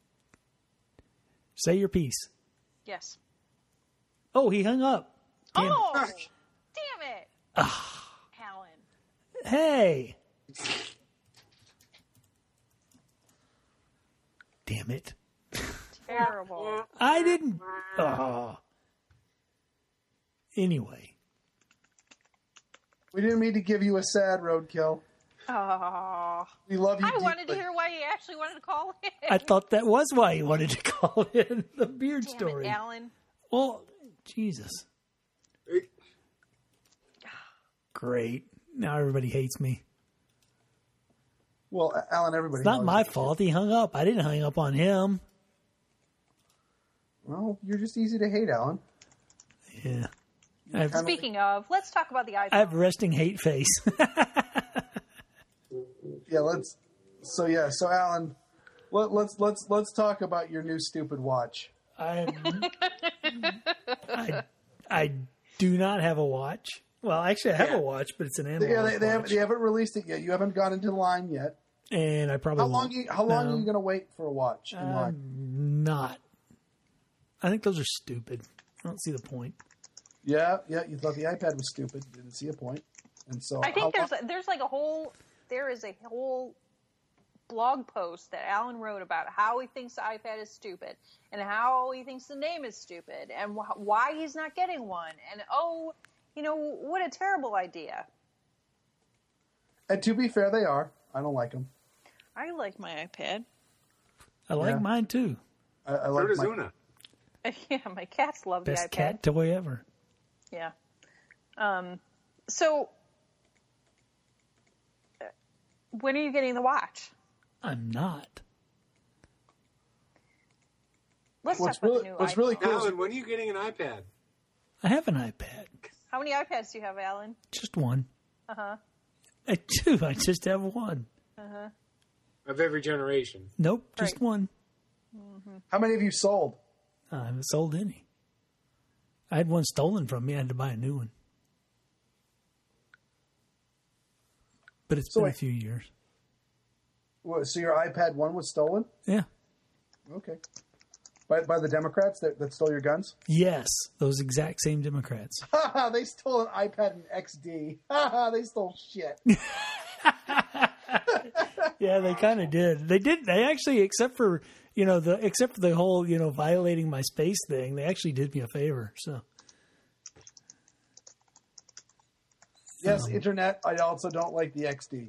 Say your piece. Yes. Oh, he hung up. Damn it. Oh, damn it. Alan. Hey. Damn it. Terrible. I didn't. Anyway. We didn't mean to give you a sad roadkill. Oh. We love you I wanted to deeply. hear why he actually wanted to call in. I thought that was why he wanted to call in the beard Damn story. it, Alan. Well, Jesus. Great. Now everybody hates me. Well, Alan, everybody It's not knows my it. fault. He hung up. I didn't hang up on him. Well, you're just easy to hate, Alan. Yeah. Speaking of, let's talk about the iPhone. I have resting hate face. Yeah, So Alan, let's talk about your new stupid watch. I do not have a watch. Well, actually, I have a watch, but it's an analog watch. They haven't released it yet. You haven't gone into the line yet. And I probably How long won't. are you going to wait for a watch in line? Not. I think those are stupid. I don't see the point. Yeah. You thought the iPad was stupid. You didn't see a point. And so I think there is a whole blog post that Alan wrote about how he thinks the iPad is stupid and how he thinks the name is stupid and why he's not getting one. And what a terrible idea. And to be fair, they are. I don't like them. I like my iPad. I like mine too. I like So does my, Una. Yeah, my cats love Best the iPad. cat toy ever. Yeah. So, when are you getting the watch? I'm not. Let's What's talk about the new what's iPhone. really cool is Alan, when are you getting an iPad? I have an iPad. How many iPads do you have, Alan? Just one. Uh-huh. I do. I just have one. Of every generation. Nope, just one. Mm-hmm. How many have you sold? I haven't sold any. I had one stolen from me. I had to buy a new one. But it's been a few years. So your iPad 1 was stolen? Yeah. Okay. By the Democrats that stole your guns? Yes, those exact same Democrats. They stole an iPad and XD. They stole shit. Yeah, they kind of did. They did. They actually, except for the whole violating my space thing, they actually did me a favor. So. Yes, Internet. I also don't like the XD.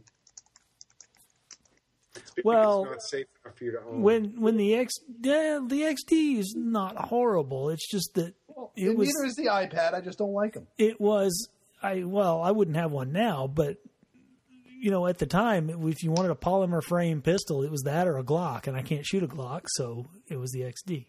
Well, it's not safe enough for you to own. When the XD is not horrible. It's just that neither is the iPad. I just don't like them. It was I wouldn't have one now, but at the time, if you wanted a polymer frame pistol, it was that or a Glock, and I can't shoot a Glock, so it was the XD.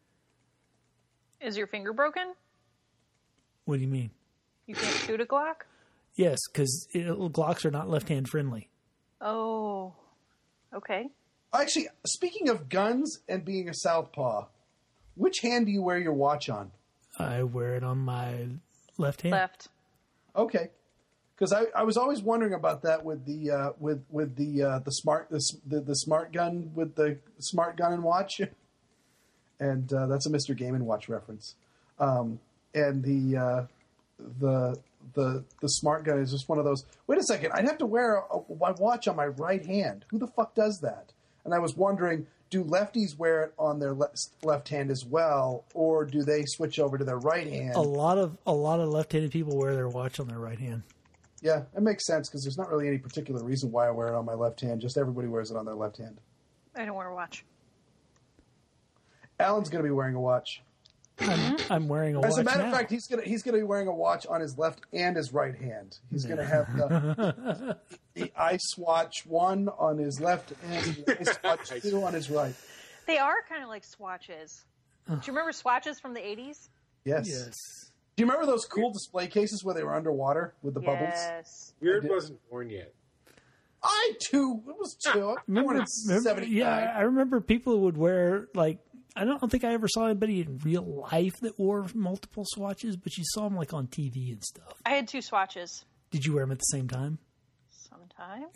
Is your finger broken? What do you mean? You can't shoot a Glock? Yes, because Glocks are not left-hand friendly. Oh, okay. Actually, speaking of guns and being a southpaw, which hand do you wear your watch on? I wear it on my left hand. Left. Okay, because I was always wondering about that with the smart gun with the smart gun and watch, and that's a Mr. Game and Watch reference, and the smart gun is just one of those. Wait a second, I'd have to wear my watch on my right hand. Who the fuck does that? And I was wondering, do lefties wear it on their left hand as well, or do they switch over to their right hand? A lot of left-handed people wear their watch on their right hand. Yeah, it makes sense because there's not really any particular reason why I wear it on my left hand. Just everybody wears it on their left hand. I don't wear a watch. Alan's going to be wearing a watch. I'm wearing a watch. As a matter now. of fact, he's gonna be wearing a watch on his left and his right hand. He's gonna have the iSwatch 1 on his left and the iSwatch 2 on his right. They are kind of like swatches. Do you remember swatches from the 80s? Yes. Do you remember those cool display cases where they were underwater with the bubbles? Yes. Weird wasn't born yet. I too. It was two. I remember people would wear I don't think I ever saw anybody in real life that wore multiple swatches, but you saw them on TV and stuff. I had 2 swatches. Did you wear them at the same time? Sometimes.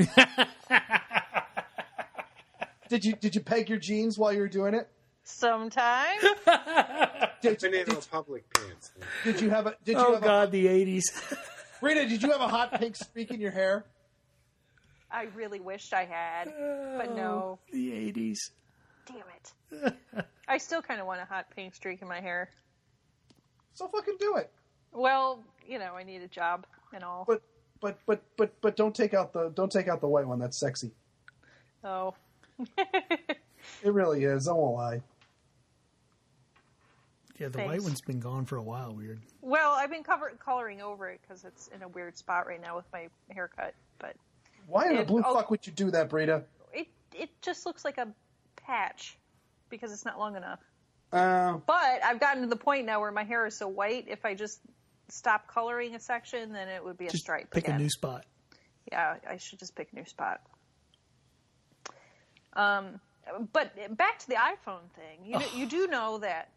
Did you peg your jeans while you were doing it? Sometimes. Banana Republic pants. Did you have a? The 80s. Rita, did you have a hot pink streak in your hair? I really wished I had, but no. The 80s. Damn it. I still kind of want a hot pink streak in my hair. So fucking do it. Well, I need a job and all. But don't take out the white one. That's sexy. Oh. It really is. I won't lie. Yeah, the white one's been gone for a while. Weird. Well, I've been coloring over it because it's in a weird spot right now with my haircut. But why in the blue fuck would you do that, Brita? It just looks like a patch because it's not long enough. But I've gotten to the point now where my hair is so white, if I just stop coloring a section, then it would be a stripe pick again. a new spot. Yeah, I should just pick a new spot. But back to the iPhone thing. You do know that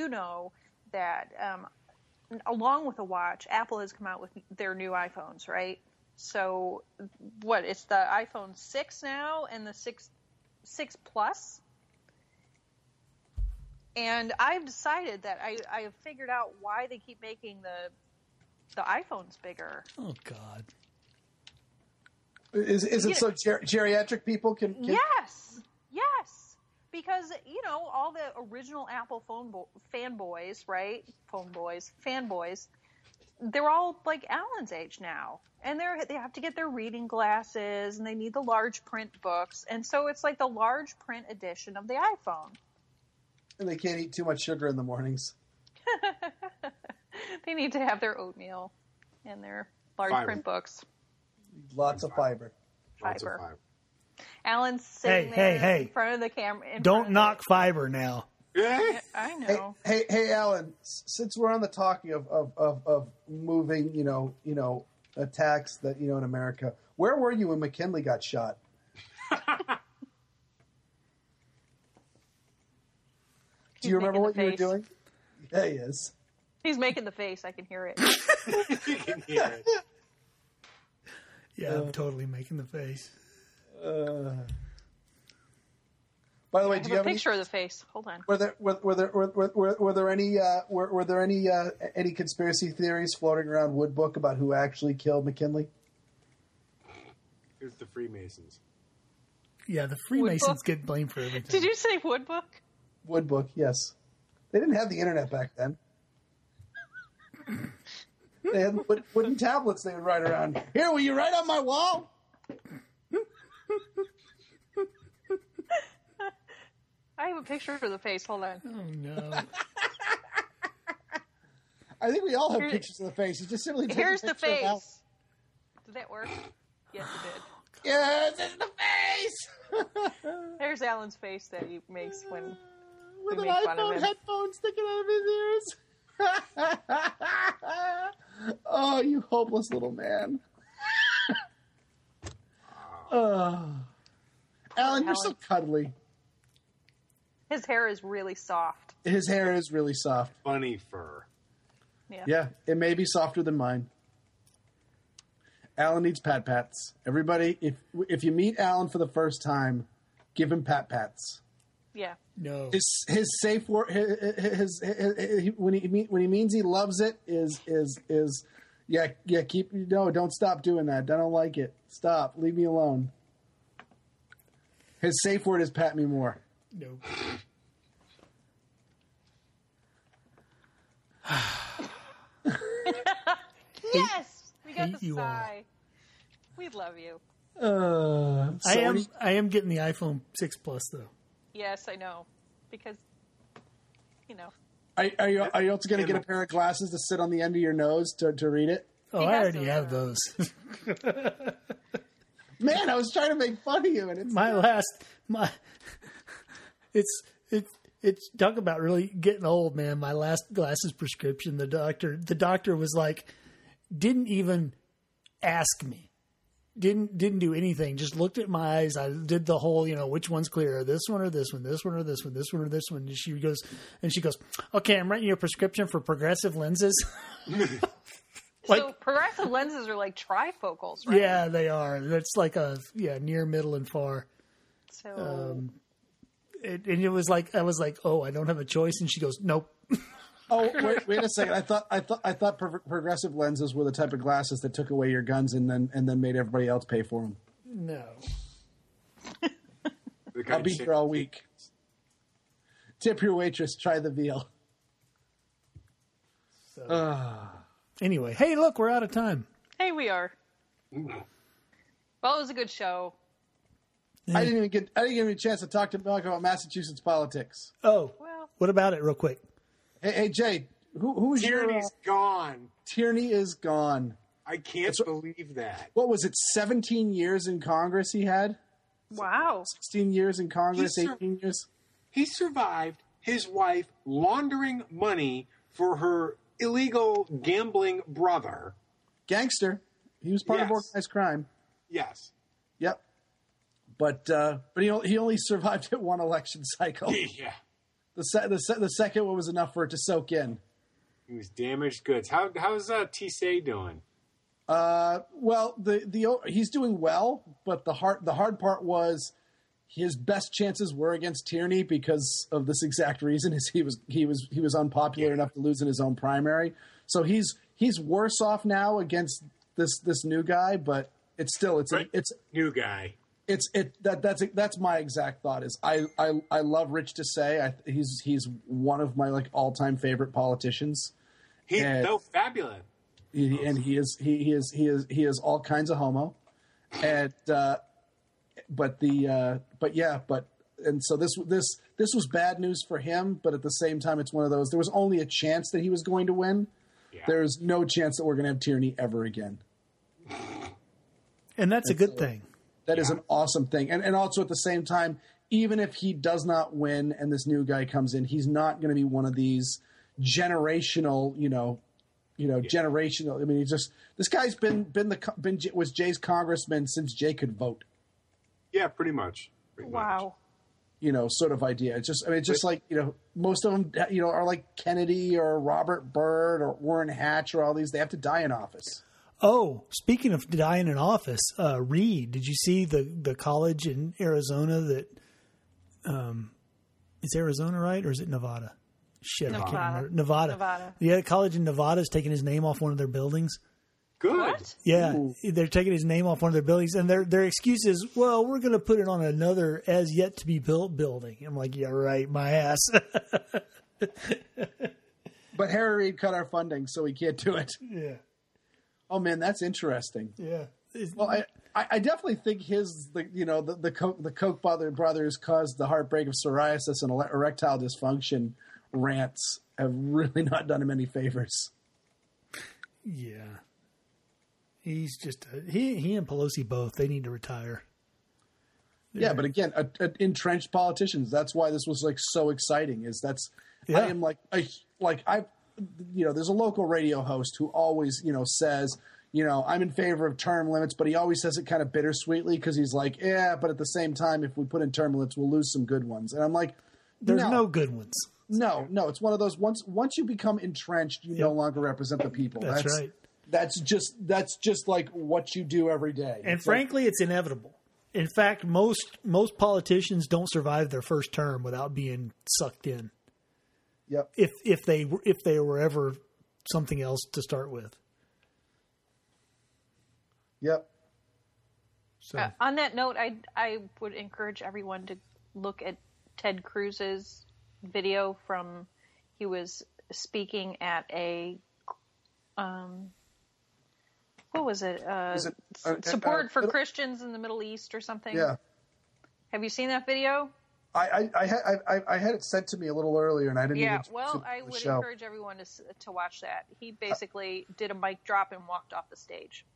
along with the watch, Apple has come out with their new iPhones, right? So it's the iPhone 6 now and the 6 Plus. And I've decided that I have figured out why they keep making the iPhones bigger. Oh God! Is it so geriatric people can? Yes, because all the original Apple fanboys, right? Fanboys. They're all like Alan's age now, and they have to get their reading glasses, and they need the large print books, and so it's like the large print edition of the iPhone. And they can't eat too much sugar in the mornings. They need to have their oatmeal and their large print books. Lots of fiber. Alan's sitting there in front of the camera. Don't knock fiber now. I know. Hey, Alan. Since we're on the talking of moving, a tax that in America, Where were you when McKinley got shot? Do you remember what you were doing? Yeah, he is. He's making the face. I can hear it. You can hear it. Yeah, I'm totally making the face. By the way, do you have a picture of the face? Hold on. Were there any conspiracy theories floating around Woodbook about who actually killed McKinley? Here's the Freemasons. Yeah, the Freemasons Woodbook? get blamed for everything. Did you say Woodbook? Woodbook, yes. They didn't have the internet back then. They had wooden tablets they would write around. Here, will you write on my wall? I have a picture of the face. Hold on. Oh, no. I think we all have pictures of the face. You just simply take Here's a the picture of Al. face. Did that work? Yes, it did. Yes, it's the face! There's Alan's face that he makes when With we an make fun of iPhone him. headphone sticking out of his ears. Oh, you hopeless little man. Alan, you're so cuddly. His hair is really soft. His hair is really soft. Bunny fur. Yeah, it may be softer than mine. Alan needs pat pats. Everybody, if you meet Alan for the first time, give him pat pats. Yeah. No. His safe word, when he means he loves it is don't stop doing that. I don't like it. Stop. Leave me alone. His safe word is pat me more. No. Yes, we got the you all. sigh. We love you. I am getting the iPhone 6 Plus though. Yes, I know, because Are you also going to get a pair of glasses to sit on the end of your nose to read it? Oh, He I has already those have already. those. Man, I was trying to make fun of you, and it's talk about really getting old, man. My last glasses prescription, the doctor was like, didn't even ask me. Didn't do anything. Just looked at my eyes. I did the whole, which one's clearer, this one or this one, this one or this one, this one or this one. And she goes, okay, I'm writing you a prescription for progressive lenses. so progressive lenses are like trifocals, right? Yeah, they are. That's like near, middle, and far. So And it was like, I was like, oh, I don't have a choice. And she goes, nope. Oh, wait a second. I thought progressive lenses were the type of glasses that took away your guns and then made everybody else pay for them. No. I'll be here all week. Tip your waitress. Try the veal. Anyway, hey, look, we're out of time. hey, we are. Well, it was a good show. I didn't even get a chance to talk about Massachusetts politics. Oh, Well, what about it real quick? Hey, Jay, who's Tyranny's gone. Tierney is gone. I can't believe that. What was it? 17 years in Congress he had. wow. 16 years in Congress. He's 18 years. He survived his wife laundering money for her illegal gambling brother. Gangster. He was part of Yes. organized crime. Yes. Yep. But he only survived it one election cycle. Yeah. The second one was enough for it to soak in. He was damaged goods. How's Tisay doing? Well, he's doing well, but the hard part was his best chances were against Tierney because of this exact reason: is he was unpopular enough to lose in his own primary. So he's worse off now against this new guy, but it's New guy. That's my exact thought. Is I love Rich Tisay. He's one of my all-time favorite politicians. He's so fabulous. He is all kinds of homo, and so this was bad news for him. But at the same time, it's one of those. There was only a chance that he was going to win. Yeah. There's no chance that we're going to have Tierney ever again. And that's a good thing. That is an awesome thing. And also at the same time, even if he does not win and this new guy comes in, he's not going to be one of these generational, generational. I mean, this guy's was Jay's congressman since Jay could vote. Yeah, pretty much. Wow. Sort of idea. It's just like, most of them, are like Kennedy or Robert Byrd or Warren Hatch or all these. They have to die in office. Oh, speaking of dying in office, Reed, did you see the college in Arizona that, is Arizona right or is it Nevada? Shit, I can't remember. Nevada. Yeah, the college in Nevada is taking his name off one of their buildings. Good. What? Yeah, Ooh. They're taking his name off one of their buildings, and their excuse is, well, we're going to put it on another as yet to be built building. I'm like, yeah, right, my ass. But Harry Reid cut our funding, so we can't do it. Yeah. Oh man, that's interesting. Yeah. Well, I definitely think the Koch brothers caused the heartbreak of psoriasis and erectile dysfunction rants have really not done him any favors. Yeah. He's just he and Pelosi both. They need to retire. Yeah, but again, entrenched politicians. That's why this was like so exciting. I am there's a local radio host who always says I'm in favor of term limits, but he always says it kind of bittersweetly because he's like, yeah, but at the same time, if we put in term limits, we'll lose some good ones. And I'm like, there's no good ones. No, it's one of those once you become entrenched, you no longer represent the people. That's right. That's just like what you do every day. And frankly, it's inevitable. In fact, most politicians don't survive their first term without being sucked in. Yep. If they were ever something else to start with. Yep. So on that note, I would encourage everyone to look at Ted Cruz's video from he was speaking at a what was it? Support for Christians in the Middle East or something. Yeah. Have you seen that video? I had it sent to me a little earlier, and I didn't. Yeah. Well, I would encourage everyone to watch that. He basically did a mic drop and walked off the stage.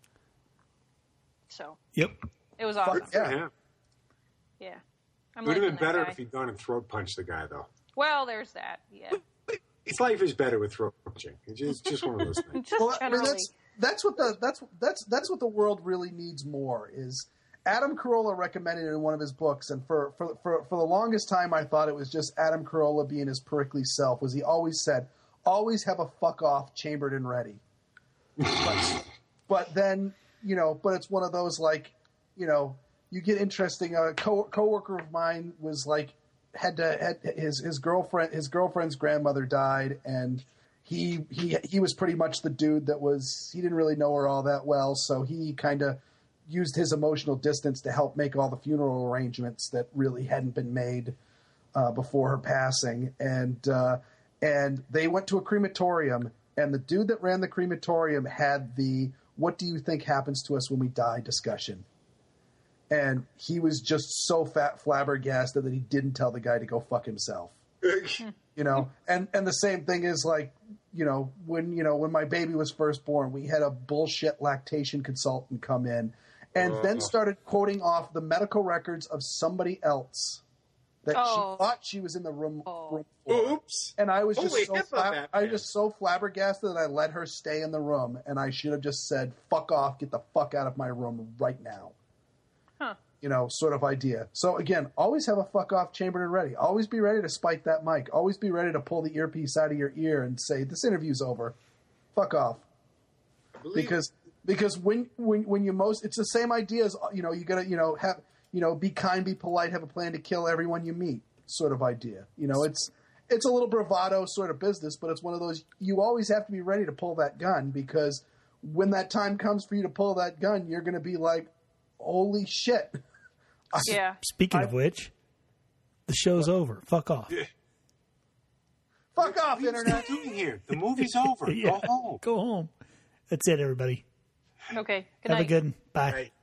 So. Yep. It was awesome. Yeah. Yeah. It would have been better if he'd gone and throat punched the guy, though. Well, there's that. Yeah. His life is better with throat punching. It's just one of those things. That's what the world really needs more is. Adam Carolla recommended it in one of his books, and for the longest time I thought it was just Adam Carolla being his prickly self. Was he always said, always have a fuck off chambered and ready. But then but it's one of those you get interesting. A coworker of mine was had his girlfriend's grandmother died, and he was pretty much the dude he didn't really know her all that well, so he kind of used his emotional distance to help make all the funeral arrangements that really hadn't been made before her passing, and they went to a crematorium, and the dude that ran the crematorium had the "What do you think happens to us when we die?" discussion. And he was just so flabbergasted that he didn't tell the guy to go fuck himself. And the same thing is when my baby was first born, we had a bullshit lactation consultant come in and then started quoting off the medical records of somebody else that she thought she was in the room for. Oops. And I was just so flabbergasted that I let her stay in the room, and I should have just said, fuck off, get the fuck out of my room right now. Sort of idea. So again, always have a fuck off chambered and ready. Always be ready to spike that mic. Always be ready to pull the earpiece out of your ear and say, this interview's over. Fuck off. Because when you most, it's the same idea as, you gotta, have, be kind, be polite, have a plan to kill everyone you meet sort of idea. It's a little bravado sort of business, but it's one of those, you always have to be ready to pull that gun, because when that time comes for you to pull that gun, you're going to be like, holy shit. Yeah. Speaking of which, the show's over. Fuck off. Yeah. Fuck off, What Internet. are you doing here? The movie's over. Yeah. Go home. Go home. That's it, everybody. Okay. Good Have night. a good one. Bye. Right.